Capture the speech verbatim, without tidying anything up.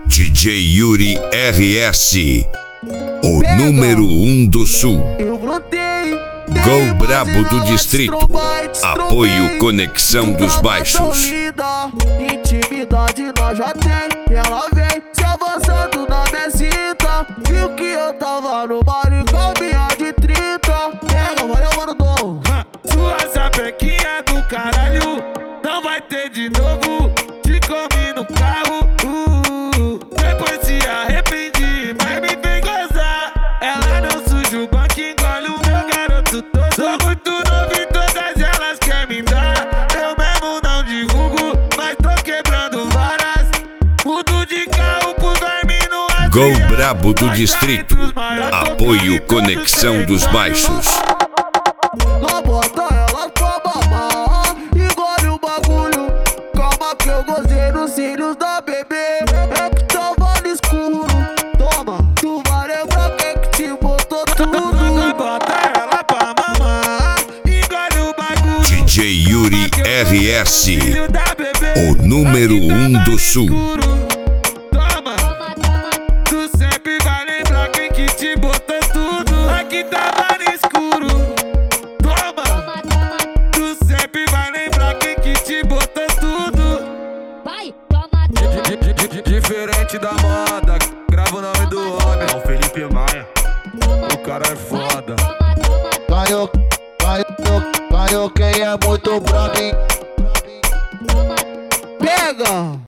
D J Yuri R S, o número um do sul. Gol brabo do distrito. Apoio Conexão dos Baixos. Intimidade nós já tem. Ela vem se avançando na minha cinta. Viu que eu tava no baile com minha de trinta. Pega, valeu, mano, dom. Sua sapequinha do caralho não vai ter de novo. Te comi no carro, uh, depois se arrependi, mas me vem gozar. Ela não suja o banco, engole o meu garoto todo. Sou muito novo e todas elas querem me dar. Eu mesmo não divulgo, mas tô quebrando varas. Mudo de carro pro verme no ar. Gol brabo do distrito. Apoio Conexão dos Baixos. Não bota ela pra mamar, engole o bagulho. Calma que eu gozei nos cílios da bebê. É que tava no escuro. Toma, tu vai lembrar quem que te botou tudo. Bota ela pra mamar, engole o bagulho. D J Yuri R S, Filho da bebê, o número um do sul. Toma, tu sempre vai lembrar quem que te botou tudo. Aqui tava no escuro. Toma, tu sempre vai lembrar quem que te botou tudo. Vai, toma, toma. Diferente da moda, grava o nome do homem. É o Felipe Maia, o cara é foda. Ganhou, ganhou, ganhou quem é muito brabo, hein?